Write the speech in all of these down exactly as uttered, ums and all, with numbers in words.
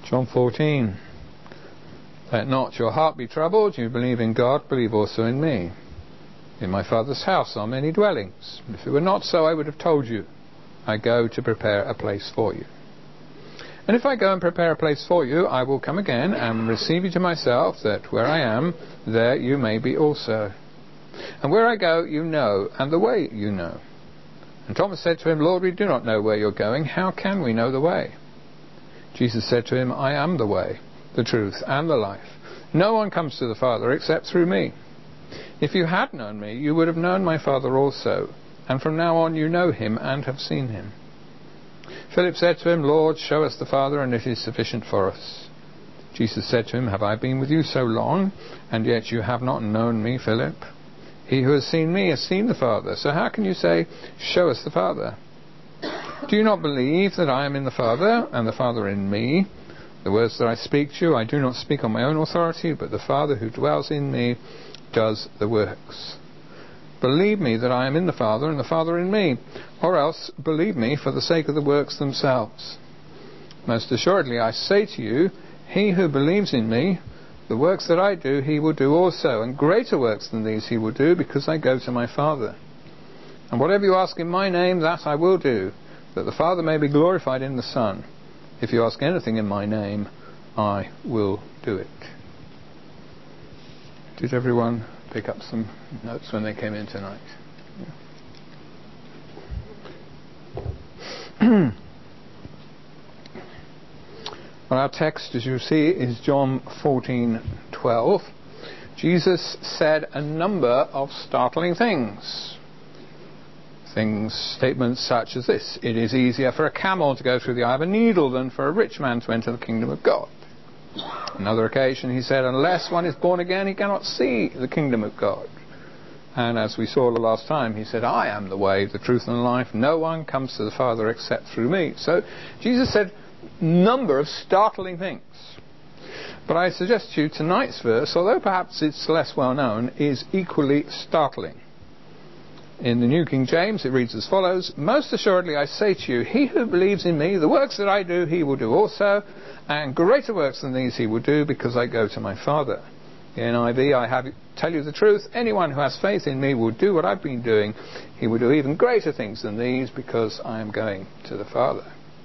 John fourteen. Let not your heart be troubled. You believe in God, believe also in me. In my Father's house are many dwellings. If it were not so, I would have told you. I go to prepare a place for you. And if I go and prepare a place for you, I will come again and receive you to myself, that where I am, there you may be also. And where I go, you know, and the way you know. And Thomas said to him, Lord, we do not know where you're going. How can we know the way? Jesus said to him, I am the way, the truth, and the life. No one comes to the Father except through me. If you had known me, you would have known my Father also. And from now on you know him and have seen him. Philip said to him, Lord, show us the Father, and it is sufficient for us. Jesus said to him, have I been with you so long, and yet you have not known me, Philip? He who has seen me has seen the Father. So how can you say, show us the Father? Do you not believe that I am in the Father, and the Father in me? The words that I speak to you, I do not speak on my own authority, but the Father who dwells in me does the works. Believe me that I am in the Father, and the Father in me, or else believe me for the sake of the works themselves. Most assuredly I say to you, he who believes in me, the works that I do he will do also, and greater works than these he will do, because I go to my Father. And whatever you ask in my name, that I will do, that the Father may be glorified in the Son. If you ask anything in my name, I will do it. Did everyone pick up some notes when they came in tonight? Yeah. Well, our text, as you see, is John fourteen twelve. Jesus said a number of startling things. Things, statements such as this: it is easier for a camel to go through the eye of a needle than for a rich man to enter the kingdom of God. Another occasion he said, unless one is born again, he cannot see the kingdom of God. And as we saw the last time, he said, I am the way, the truth, and the life. No one comes to the Father except through me. So Jesus said a number of startling things. But I suggest to you tonight's verse, although perhaps it's less well known, is equally startling. In the New King James, it reads as follows: most assuredly I say to you, he who believes in me, the works that I do, he will do also, and greater works than these he will do, because I go to my Father. In N I V, I have tell you the truth, anyone who has faith in me will do what I've been doing. He will do even greater things than these, because I am going to the Father.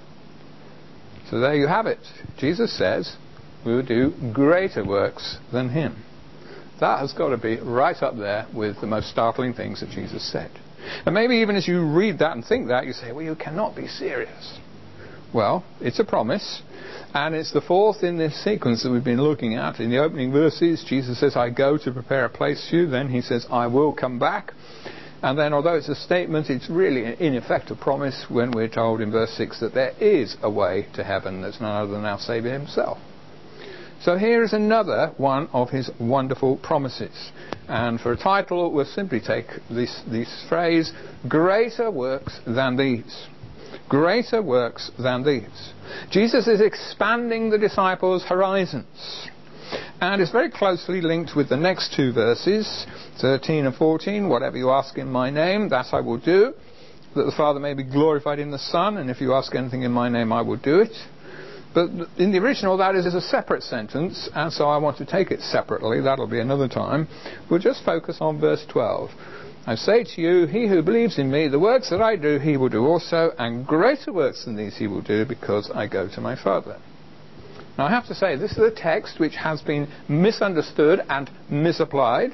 So there you have it. Jesus says we will do greater works than him. That has got to be right up there with the most startling things that Jesus said. And maybe even as you read that and think that, you say, well, you cannot be serious. Well, it's a promise, and it's the fourth in this sequence that we've been looking at. In the opening verses, Jesus says, I go to prepare a place for you. Then he says, I will come back. And then, although it's a statement, it's really in effect a promise when we're told in verse six that there is a way to heaven that's none other than our Saviour himself. So here is another one of his wonderful promises. And for a title, we'll simply take this, this phrase, greater works than these. Greater works than these. Jesus is expanding the disciples' horizons. And it's very closely linked with the next two verses, thirteen and fourteen. Whatever you ask in my name, that I will do, that the Father may be glorified in the Son, and if you ask anything in my name, I will do it. But in the original, that is a separate sentence, and so I want to take it separately. That'll be another time. We'll just focus on verse twelve. I say to you, he who believes in me, the works that I do, he will do also, and greater works than these he will do, because I go to my Father. Now I have to say, this is a text which has been misunderstood and misapplied.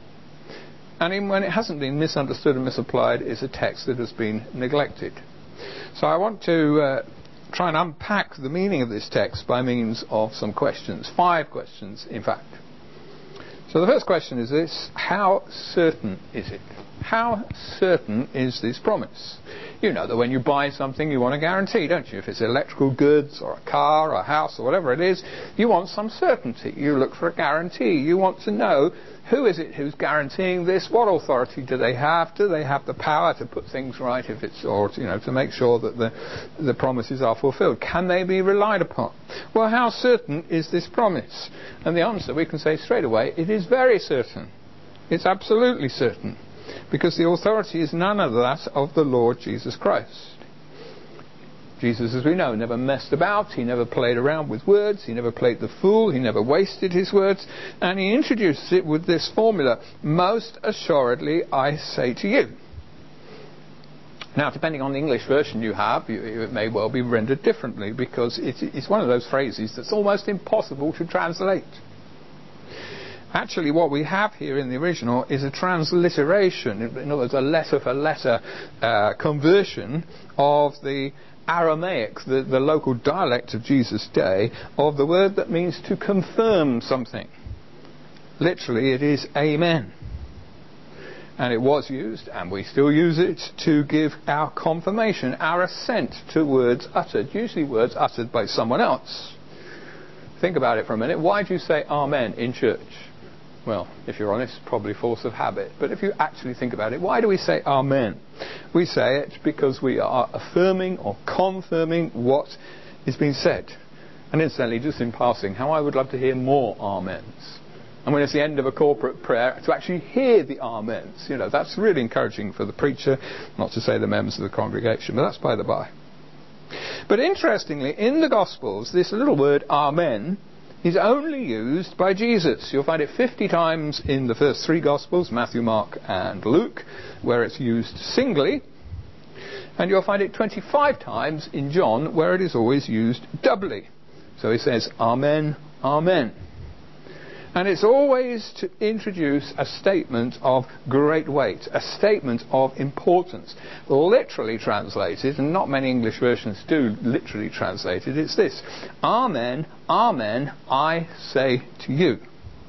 And even when it hasn't been misunderstood and misapplied, it's a text that has been neglected. So I want to uh, try and unpack the meaning of this text by means of some questions. Five questions, in fact. So the first question is this: how certain is it? How certain is this promise? You know that when you buy something, you want a guarantee, don't you? If it's electrical goods or a car or a house or whatever it is, you want some certainty. You look for a guarantee. You want to know, who is it who's guaranteeing this? What authority do they have? Do they have the power to put things right if it's, or you know, to make sure that the the promises are fulfilled? Can they be relied upon? Well, how certain is this promise? And the answer, we can say straight away, it is very certain. It's absolutely certain, because the authority is none other than that of the Lord Jesus Christ. Jesus, as we know, never messed about, he never played around with words, he never played the fool, he never wasted his words, and he introduces it with this formula, most assuredly I say to you. Now, depending on the English version you have, it may well be rendered differently, because it's one of those phrases that's almost impossible to translate. Actually, what we have here in the original is a transliteration, in other words, a letter-for-letter uh, conversion of the Aramaic, the, the local dialect of Jesus' day, of the word that means to confirm something. Literally, it is amen. And it was used, and we still use it, to give our confirmation, our assent to words uttered, usually words uttered by someone else. Think about it for a minute. Why do you say amen in church? Well, if you're honest, probably force of habit. But if you actually think about it, why do we say amen? We say it because we are affirming or confirming what is being said. And incidentally, just in passing, how I would love to hear more amens. And when it's the end of a corporate prayer, to actually hear the amens. You know, that's really encouraging for the preacher, not to say the members of the congregation, but that's by the by. But interestingly, in the Gospels, this little word amen is only used by Jesus. You'll find it fifty times in the first three Gospels, Matthew, Mark and Luke, where it's used singly. And you'll find it twenty-five times in John, where it is always used doubly. So he says, Amen, Amen. And it's always to introduce a statement of great weight, a statement of importance. Literally translated, and not many English versions do literally translate it, it's this: Amen, Amen, I say to you.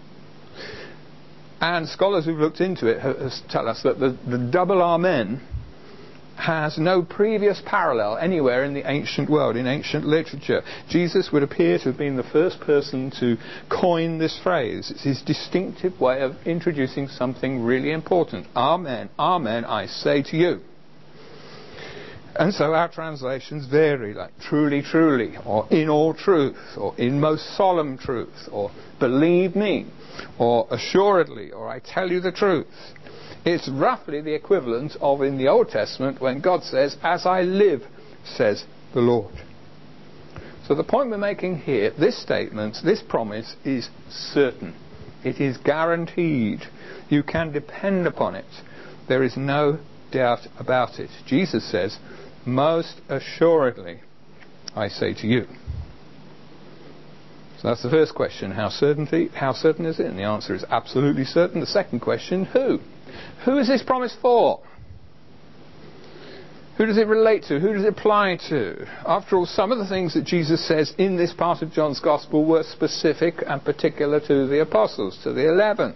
And scholars who've looked into it tell us that the, the double Amen has no previous parallel anywhere in the ancient world, in ancient literature. Jesus would appear to have been the first person to coin this phrase. It's his distinctive way of introducing something really important. Amen, Amen, I say to you. And so our translations vary, like truly, truly, or in all truth, or in most solemn truth, or believe me, or assuredly, or I tell you the truth. It's roughly the equivalent of in the Old Testament when God says, as I live, says the Lord. So the point we're making here, this statement, this promise is certain. It is guaranteed. You can depend upon it. There is no doubt about it. Jesus says, most assuredly, I say to you. So that's the first question. How certainty? How certain is it? And the answer is absolutely certain. The second question, who? Who is this promise for? Who does it relate to? Who does it apply to? After all, some of the things that Jesus says in this part of John's Gospel were specific and particular to the apostles, to the eleven.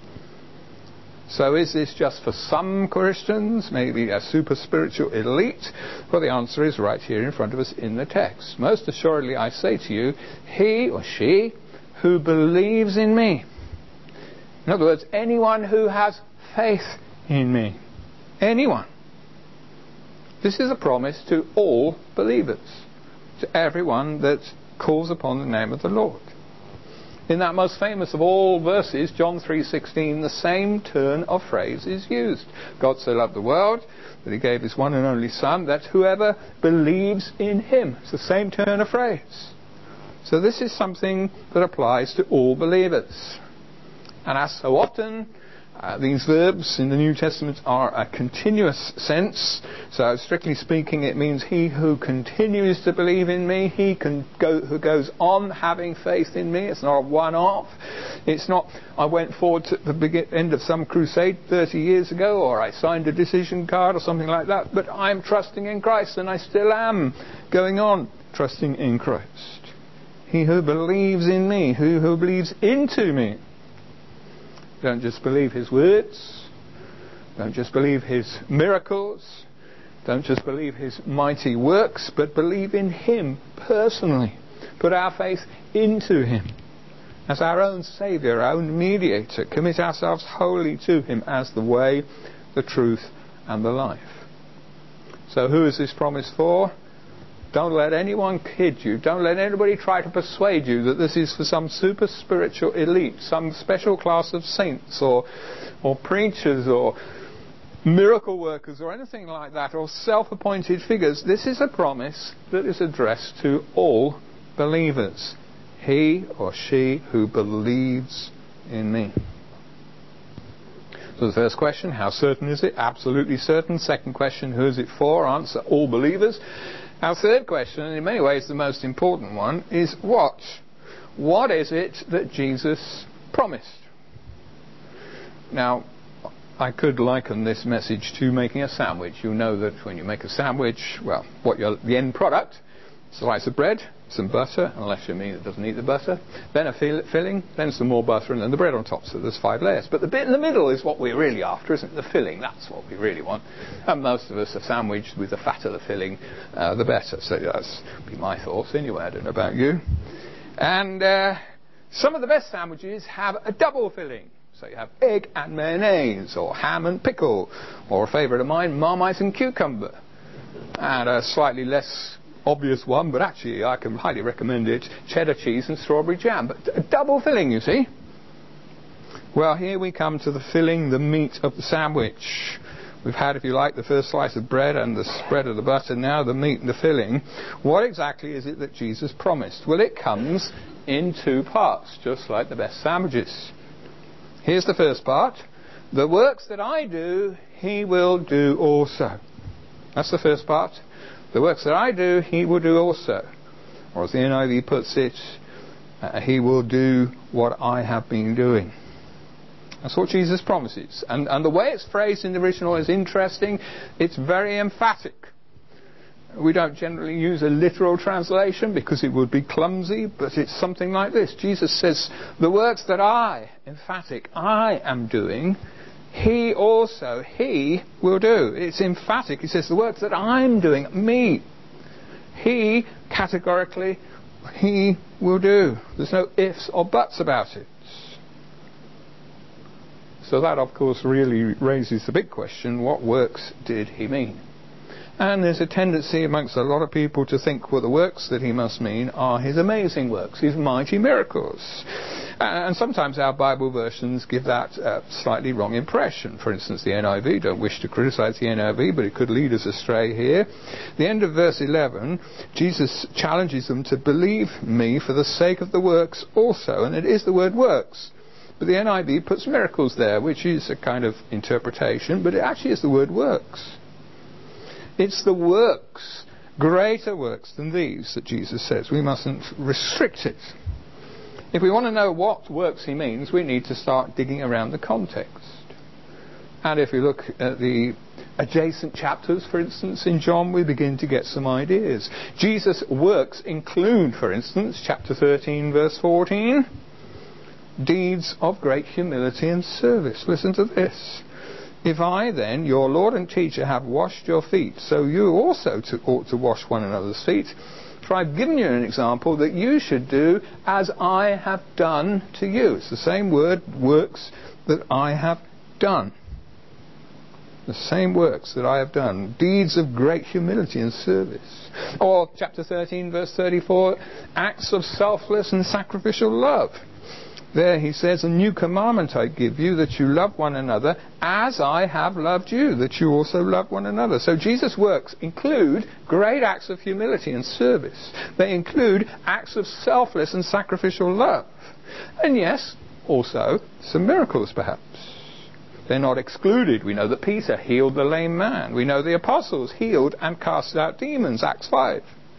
So is this just for some Christians, maybe a super spiritual elite? Well, the answer is right here in front of us in the text. Most assuredly, I say to you, he or she who believes in me. In other words, anyone who has faith in me. Anyone. This is a promise to all believers, to everyone that calls upon the name of the Lord. In that most famous of all verses, John three sixteen, the same turn of phrase is used. God so loved the world that he gave his one and only Son, that whoever believes in him. It's the same turn of phrase. So this is something that applies to all believers. And as so often, Uh, these verbs in the New Testament are a continuous sense. So strictly speaking, it means he who continues to believe in me, he can go, who goes on having faith in me. It's not a one-off. It's not, I went forward to the begin, end of some crusade thirty years ago, or I signed a decision card or something like that, but I'm trusting in Christ, and I still am going on trusting in Christ. He who believes in me, who, who believes into me. Don't just believe his words. Don't just believe his miracles. Don't just believe his mighty works, but believe in him personally. Put our faith into him as our own Saviour, our own mediator. Commit ourselves wholly to him as the way, the truth, and the life. So who is this promise for? Don't let anyone kid you. Don't let anybody try to persuade you that this is for some super spiritual elite, some special class of saints or or preachers or miracle workers or anything like that, or self-appointed figures. This is a promise that is addressed to all believers. He or she who believes in me. So the first question, how certain is it? Absolutely certain. Second question, who is it for? Answer, all believers. Our third question, and in many ways the most important one, is what? What is it that Jesus promised? Now, I could liken this message to making a sandwich. You know that when you make a sandwich, well, what you're, the end product, slice of bread, some butter, unless you're me that doesn't eat the butter, then a fill- filling, then some more butter, and then the bread on top. So there's five layers. But the bit in the middle is what we're really after, isn't it? The filling, that's what we really want. And most of us are sandwiched with the fatter the filling, uh, the better. So that's be my thoughts anyway. I don't know about you. And uh, some of the best sandwiches have a double filling. So you have egg and mayonnaise, or ham and pickle, or a favourite of mine, Marmite and cucumber. And a slightly less obvious one, but actually I can highly recommend it, cheddar cheese and strawberry jam. But a double filling, you see. Well, here we come to the filling, the meat of the sandwich. We've had, if you like, the first slice of bread and the spread of the butter, now the meat and the filling. What exactly is it that Jesus promised? Well, it comes in two parts, just like the best sandwiches. Here's the first part. The works that I do, he will do also. That's the first part. The works that I do, he will do also. Or as the N I V puts it, uh, he will do what I have been doing. That's what Jesus promises. And, and the way it's phrased in the original is interesting. It's very emphatic. We don't generally use a literal translation because it would be clumsy, but it's something like this. Jesus says, the works that I, emphatic, I am doing, he also, he will do. It's emphatic. He says, the works that I'm doing, me, he, categorically, he will do. There's no ifs or buts about it. So that, of course, really raises the big question, what works did he mean? And there's a tendency amongst a lot of people to think, well, the works that he must mean are his amazing works, his mighty miracles. And sometimes our Bible versions give that uh, slightly wrong impression. For instance, the N I V, don't wish to criticize the N I V, but it could lead us astray here. The end of verse eleven, Jesus challenges them to believe me for the sake of the works also. And it is the word works. But the N I V puts miracles there, which is a kind of interpretation, but it actually is the word works. It's the works, greater works than these, that Jesus says. We mustn't restrict it. If we want to know what works he means, we need to start digging around the context. And if we look at the adjacent chapters, for instance, in John, we begin to get some ideas. Jesus' works include, for instance, chapter thirteen, verse fourteen, deeds of great humility and service. Listen to this. If I then, your Lord and teacher, have washed your feet, so you also to, ought to wash one another's feet. For I've given you an example that you should do as I have done to you. It's the same word, works, that I have done. The same works that I have done. Deeds of great humility and service. Or chapter thirteen, verse thirty-four, acts of selfless and sacrificial love. There he says, a new commandment I give you, that you love one another as I have loved you, that you also love one another. So Jesus' works include great acts of humility and service. They include acts of selfless and sacrificial love. And yes, also some miracles perhaps. They're not excluded. We know that Peter healed the lame man. We know the apostles healed and cast out demons, Acts five.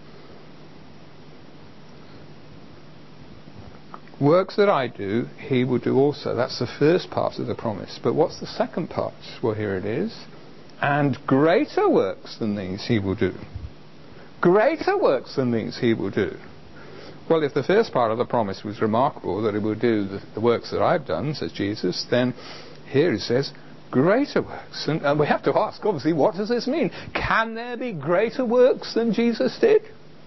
Works that I do, he will do also. That's the first part of the promise. But what's the second part? Well, here it is. And greater works than these he will do. Greater works than these he will do. Well, if the first part of the promise was remarkable, that he will do the, the works that I've done, says Jesus, then here he says, greater works. And, and we have to ask, obviously, what does this mean? Can there be greater works than Jesus did?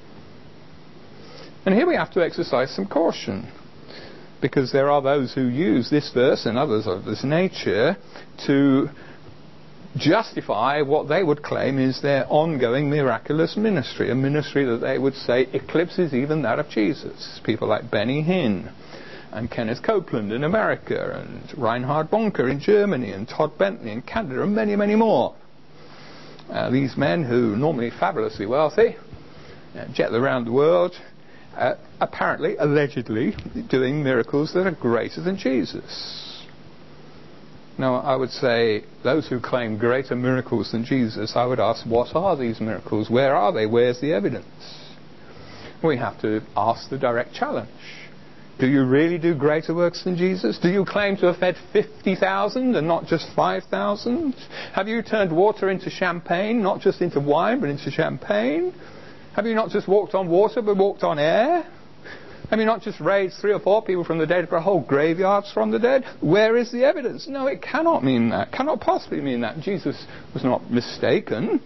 And here we have to exercise some caution. Because there are those who use this verse and others of this nature to justify what they would claim is their ongoing miraculous ministry, a ministry that they would say eclipses even that of Jesus. People like Benny Hinn, uh, and Kenneth Copeland in America, and Reinhard Bonke in Germany, and Todd Bentley in Canada, and many, many more. Uh, these men, who are normally fabulously wealthy, uh, jet around the world, uh, apparently, allegedly, doing miracles that are greater than Jesus. Now, I would say, those who claim greater miracles than Jesus, I would ask, what are these miracles? Where are they? Where's the evidence? We have to ask the direct challenge. Do you really do greater works than Jesus? Do you claim to have fed fifty thousand and not just five thousand? Have you turned water into champagne, not just into wine, but into champagne? Have you not just walked on water, but walked on air? Have you not just raised three or four people from the dead, but whole graveyards from the dead? Where is the evidence? No, it cannot mean that. Cannot possibly mean that. Jesus was not mistaken.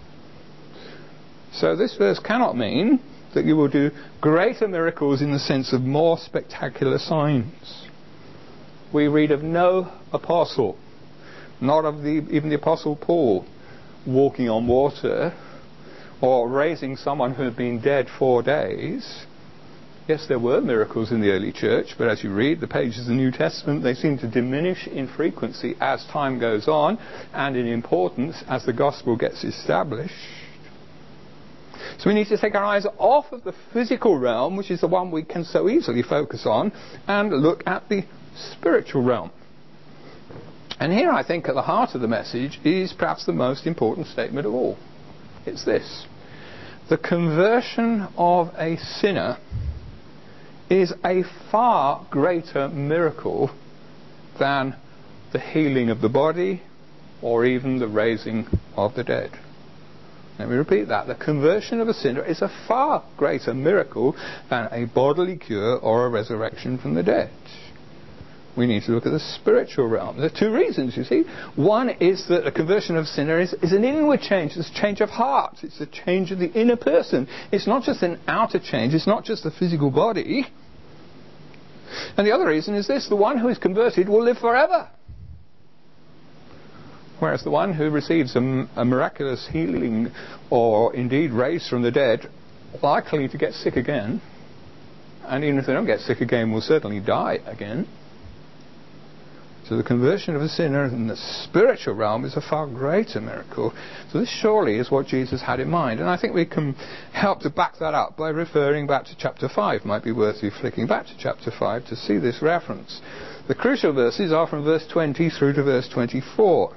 So this verse cannot mean that you will do greater miracles in the sense of more spectacular signs. We read of no apostle, not of the, even the Apostle Paul, walking on water or raising someone who had been dead four days. Yes, there were miracles in the early church, but as you read the pages of the New Testament, they seem to diminish in frequency as time goes on, and in importance as the gospel gets established. So we need to take our eyes off of the physical realm, which is the one we can so easily focus on, and look at the spiritual realm. And here I think at the heart of the message is perhaps the most important statement of all. It's this: the conversion of a sinner is a far greater miracle than the healing of the body or even the raising of the dead. Let me repeat that. The conversion of a sinner is a far greater miracle than a bodily cure or a resurrection from the dead. We need to look at the spiritual realm. There are two reasons, you see. One is that the conversion of a sinner is, is an inward change. It's a change of heart. It's a change of the inner person. It's not just an outer change. It's not just the physical body. And the other reason is this: the one who is converted will live forever. Whereas the one who receives a, a miraculous healing or indeed raised from the dead, likely to get sick again, and even if they don't get sick again, will certainly die again. So the conversion of a sinner in the spiritual realm is a far greater miracle. So this surely is what Jesus had in mind. And I think we can help to back that up by referring back to chapter five. Might be worth you flicking back to chapter five to see this reference. The crucial verses are from verse twenty through to verse twenty-four.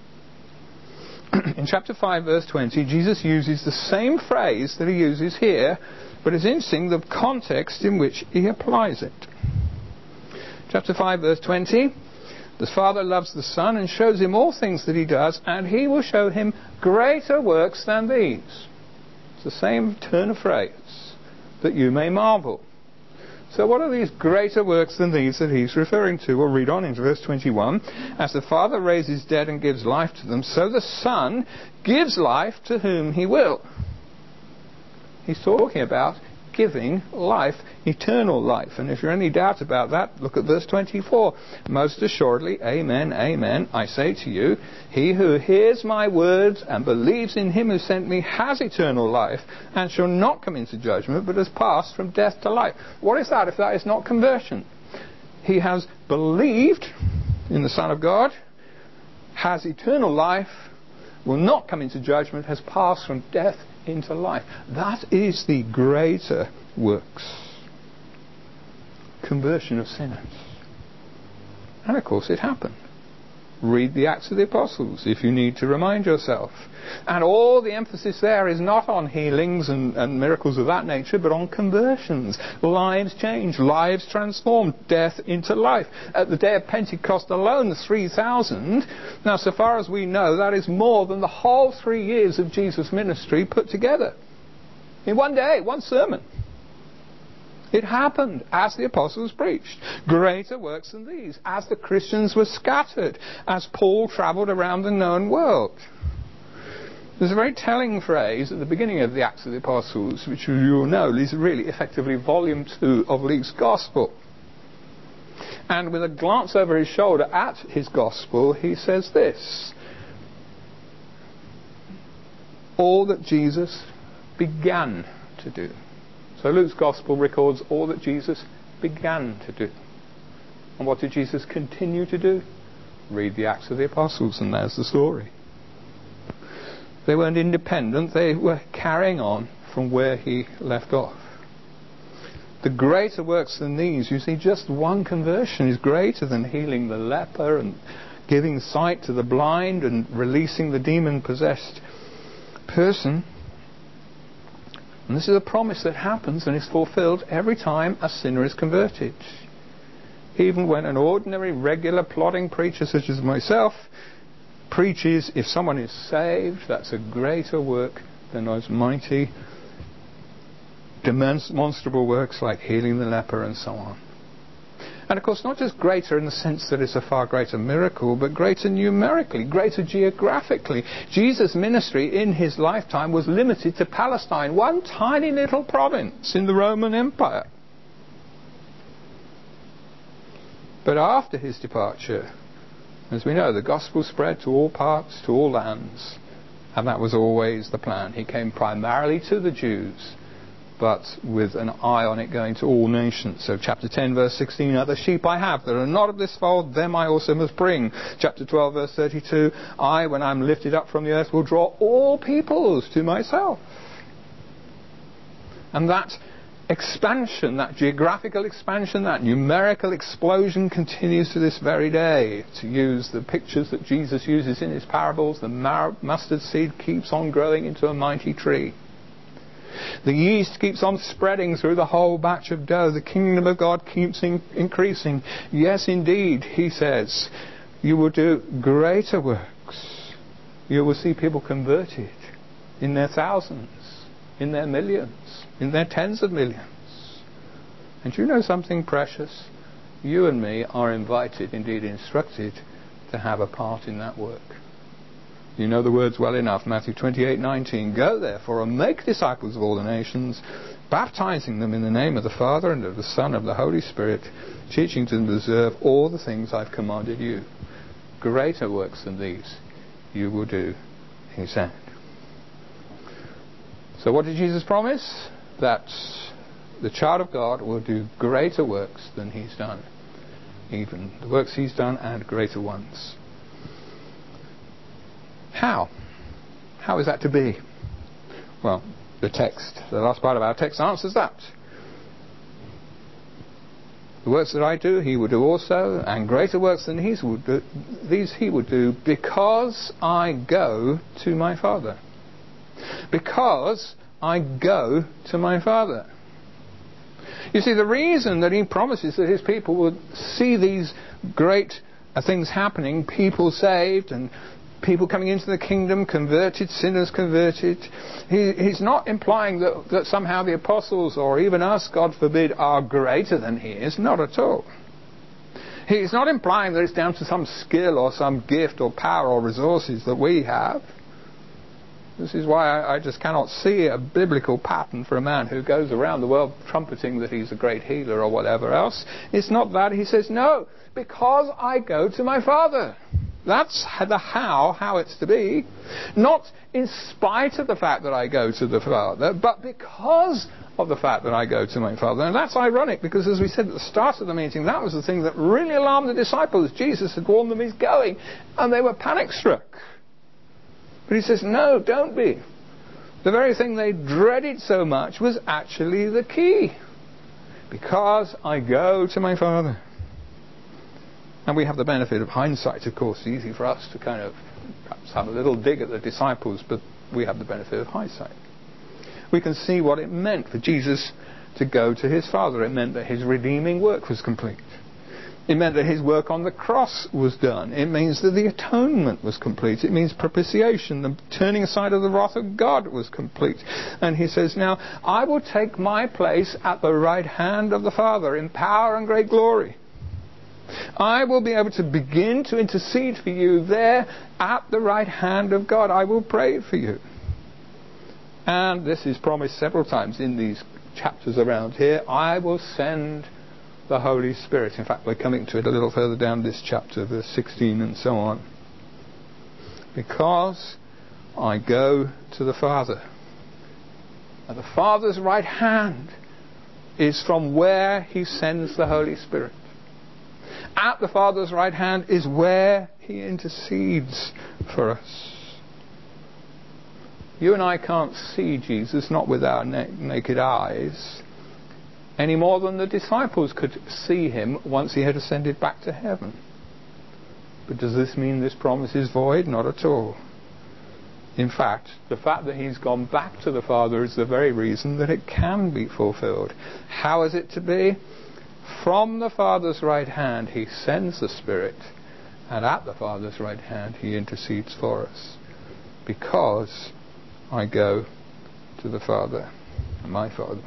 In chapter five, verse twenty, Jesus uses the same phrase that he uses here, but it's interesting the context in which he applies it. Chapter five, verse twenty, the Father loves the Son and shows him all things that he does, and he will show him greater works than these. It's the same turn of phrase, that you may marvel. So what are these greater works than these that he's referring to? We'll read on into verse twenty-one. As the Father raises dead and gives life to them, so the Son gives life to whom he will. He's talking about giving life, eternal life. And if you're any doubt about that, look at verse twenty-four. Most assuredly, amen, amen, I say to you, he who hears my words and believes in him who sent me has eternal life and shall not come into judgment, but has passed from death to life. What is that if that is not conversion? He has believed in the Son of God, has eternal life, will not come into judgment, has passed from death into life. That is the greater works. Conversion of sinners. And of course it happened. Read the Acts of the Apostles if you need to remind yourself. And all the emphasis there is not on healings and, and miracles of that nature, but on conversions. Lives changed, lives transformed, death into life. At the day of Pentecost alone, the three thousand, now so far as we know, that is more than the whole three years of Jesus' ministry put together. In one day, one sermon. It happened as the apostles preached. Greater works than these, as the Christians were scattered, as Paul travelled around the known world. There's a very telling phrase at the beginning of the Acts of the Apostles, which you will know is really effectively volume two of Luke's Gospel. And with a glance over his shoulder at his Gospel, he says this: all that Jesus began to do. So Luke's Gospel records all that Jesus began to do. And what did Jesus continue to do? Read the Acts of the Apostles, and there's the story. They weren't independent, they were carrying on from where he left off. The greater works than these, you see, just one conversion is greater than healing the leper and giving sight to the blind and releasing the demon-possessed person. And this is a promise that happens and is fulfilled every time a sinner is converted. Even when an ordinary, regular, plodding preacher such as myself preaches, if someone is saved, that's a greater work than those mighty, demonstrable works like healing the leper and so on. And of course, not just greater in the sense that it's a far greater miracle, but greater numerically, greater geographically. Jesus' ministry in his lifetime was limited to Palestine, one tiny little province in the Roman Empire. But after his departure, as we know, the gospel spread to all parts, to all lands, and that was always the plan. He came primarily to the Jews, but with an eye on it going to all nations. So chapter ten verse sixteen, other sheep I have that are not of this fold, them I also must bring. Chapter twelve verse thirty-two, I, when I'm lifted up from the earth, will draw all peoples to myself. And that expansion, that geographical expansion, that numerical explosion continues to this very day. To use the pictures that Jesus uses in his parables, the mustard seed keeps on growing into a mighty tree. The yeast keeps on spreading through the whole batch of dough. The kingdom of God keeps in- increasing. Yes, indeed, he says, you will do greater works. You will see people converted in their thousands, in their millions, in their tens of millions. And you know something precious? You and me are invited, indeed instructed, to have a part in that work. You know the words well enough. Matthew twenty-eight nineteen. Go therefore and make disciples of all the nations, baptizing them in the name of the Father and of the Son and of the Holy Spirit, teaching them to observe all the things I've commanded you. Greater works than these you will do, he said. So what did Jesus promise? That the child of God will do greater works than he's done. Even the works he's done and greater ones. How? How is that to be? Well, the text, the last part of our text answers that. The works that I do, he will do also, and greater works than these would do, these he would do, because I go to my Father. Because I go to my Father. You see, the reason that he promises that his people would see these great uh, things happening, people saved and people coming into the kingdom, converted, sinners converted. He, he's not implying that, that somehow the apostles or even us, God forbid, are greater than he is. Not at all. He's not implying that it's down to some skill or some gift or power or resources that we have. This is why I, I just cannot see a biblical pattern for a man who goes around the world trumpeting that he's a great healer or whatever else. It's not that. He says, no, because I go to my Father. That's the how, how it's to be. Not in spite of the fact that I go to the Father, but because of the fact that I go to my Father. And that's ironic, because as we said at the start of the meeting, that was the thing that really alarmed the disciples. Jesus had warned them he's going, and they were panic-struck. But he says, no, don't be. The very thing they dreaded so much was actually the key. Because I go to my Father. And we have the benefit of hindsight, of course. It's easy for us to kind of perhaps have a little dig at the disciples, but we have the benefit of hindsight. We can see what it meant for Jesus to go to his Father. It meant that his redeeming work was complete. It meant that his work on the cross was done. It means that the atonement was complete. It means propitiation, the turning aside of the wrath of God was complete. And he says, now, I will take my place at the right hand of the Father in power and great glory. I will be able to begin to intercede for you there at the right hand of God. I will pray for you. And this is promised several times in these chapters around here. I will send the Holy Spirit. In fact, we're coming to it a little further down this chapter, verse sixteen and so on. Because I go to the Father. At the Father's right hand is from where he sends the Holy Spirit. At the Father's right hand is where he intercedes for us. You and I can't see Jesus, not with our na- naked eyes, any more than the disciples could see him once he had ascended back to heaven. But does this mean this promise is void? Not at all. In fact, the fact that he's gone back to the Father is the very reason that it can be fulfilled. How is it to be? From the Father's right hand he sends the Spirit, and at the Father's right hand he intercedes for us. Because I go to the Father, my Father.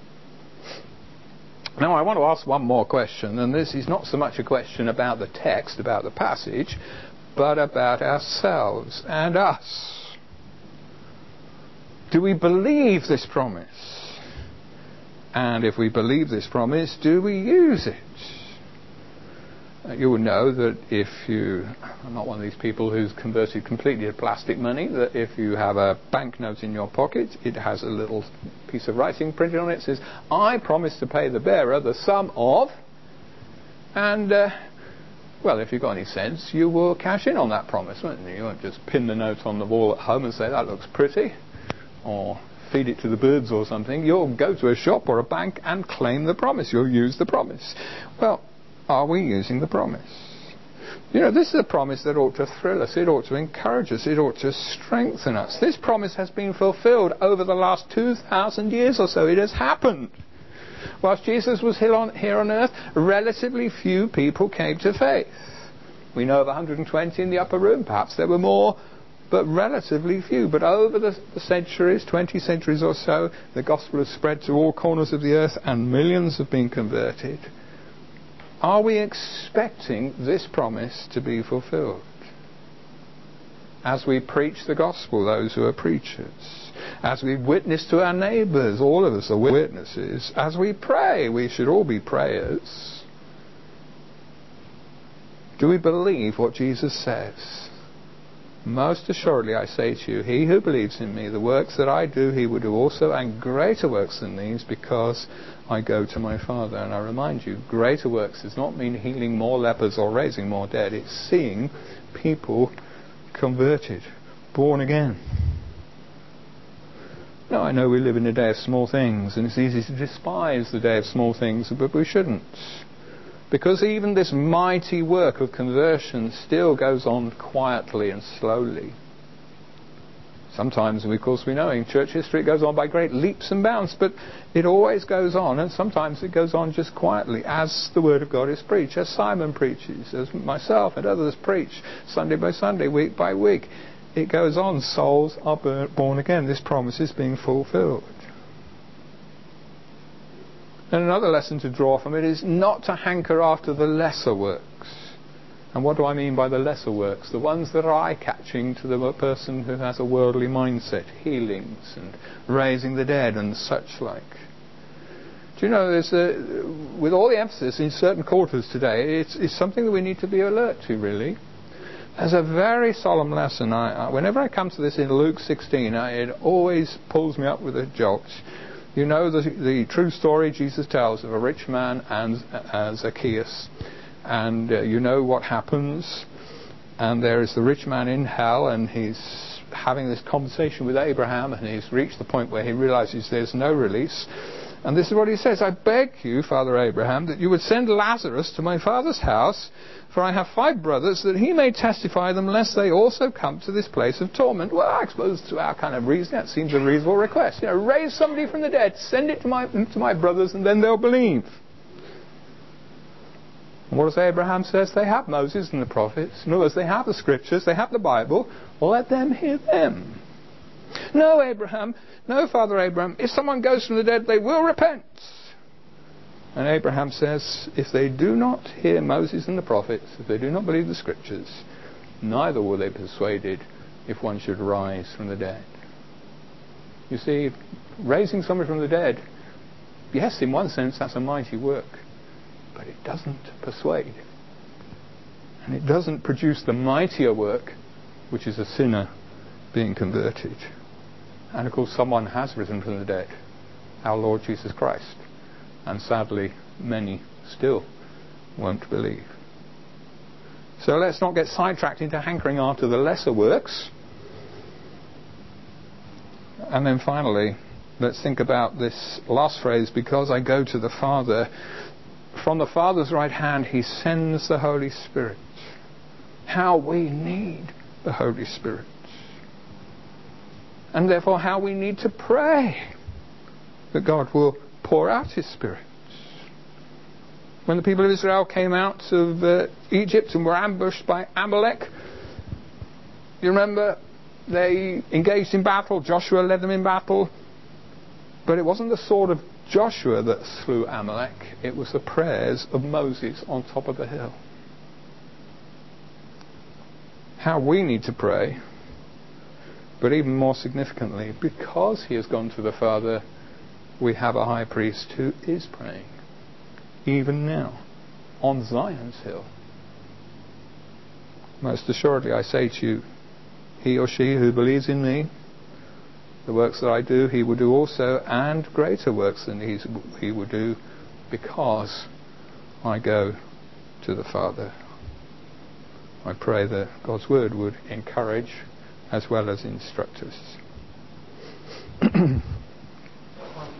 Now I want to ask one more question, and this is not so much a question about the text, about the passage, but about ourselves and us. Do we believe this promise? And if we believe this promise, do we use it? Uh, you will know that if you... I'm not one of these people who's converted completely to plastic money, that if you have a banknote in your pocket, it has a little piece of writing printed on it. It says, I promise to pay the bearer the sum of... And, uh, well, if you've got any sense, you will cash in on that promise, won't you? You won't just pin the note on the wall at home and say, that looks pretty, or feed it to the birds or something. You'll go to a shop or a bank and claim the promise. You'll use the promise. Well, are we using the promise? You know, this is a promise that ought to thrill us. It ought to encourage us. It ought to strengthen us. This promise has been fulfilled over the last two thousand years or so. It has happened. Whilst Jesus was here on, here on earth, relatively few people came to faith. We know of one hundred twenty in the upper room. Perhaps there were more, but relatively few. But over the, the centuries, twenty centuries or so, the gospel has spread to all corners of the earth and millions have been converted. Are we expecting this promise to be fulfilled? As we preach the gospel, those who are preachers, as we witness to our neighbours, all of us are witnesses, as we pray, we should all be prayers. Do we believe what Jesus says? Most assuredly I say to you, he who believes in me, the works that I do, he will do also, and greater works than these, because I go to my Father. And I remind you, greater works does not mean healing more lepers or raising more dead. It's seeing people converted, born again. Now, I know we live in a day of small things, and it's easy to despise the day of small things, but we shouldn't. Because even this mighty work of conversion still goes on quietly and slowly. Sometimes, of course, we know in church history it goes on by great leaps and bounds, but it always goes on, and sometimes it goes on just quietly as the Word of God is preached, as Simon preaches, as myself and others preach, Sunday by Sunday, week by week. It goes on. Souls are born again. This promise is being fulfilled. And another lesson to draw from it is not to hanker after the lesser works. And what do I mean by the lesser works? The ones that are eye-catching to the person who has a worldly mindset, healings and raising the dead and such like. Do you know, there's a, with all the emphasis in certain quarters today, it's, it's something that we need to be alert to, really. There's a very solemn lesson. I, I, whenever I come to this in Luke sixteen, I, it always pulls me up with a jolt. You know the, the true story Jesus tells of a rich man and uh, Zacchaeus. And uh, you know what happens. And there is the rich man in hell, and he's having this conversation with Abraham, and he's reached the point where he realizes there's no release. And this is what he says: I beg you, Father Abraham, that you would send Lazarus to my father's house, for I have five brothers, that he may testify them, lest they also come to this place of torment. Well, I suppose to our kind of reason, that seems a reasonable request. You know, raise somebody from the dead, send it to my to my brothers, and then they'll believe. And what does Abraham says? They have Moses and the prophets. In other words, they have the scriptures, they have the Bible. Let them hear them. No, Abraham, no, Father Abraham, if someone goes from the dead, they will repent. And Abraham says, if they do not hear Moses and the prophets, if they do not believe the scriptures, neither will they be persuaded if one should rise from the dead. You see, raising somebody from the dead, yes, in one sense, that's a mighty work, but it doesn't persuade. And it doesn't produce the mightier work, which is a sinner being converted. And of course, someone has risen from the dead, our Lord Jesus Christ. And sadly, many still won't believe. So let's not get sidetracked into hankering after the lesser works. And then finally, let's think about this last phrase, because I go to the Father. From the Father's right hand he sends the Holy Spirit. How we need the Holy Spirit. And therefore how we need to pray that God will pour out his Spirit. When the people of Israel came out of uh, Egypt and were ambushed by Amalek, you remember they engaged in battle. Joshua led them in battle. But it wasn't the sword of Joshua that slew Amalek. It was the prayers of Moses on top of the hill. How we need to pray. But even more significantly, because he has gone to the Father, we have a high priest who is praying. Even now, on Zion's hill. Most assuredly I say to you, he or she who believes in me, the works that I do, he will do also, and greater works than these he will do, because I go to the Father. I pray that God's word would encourage as well as instruct us.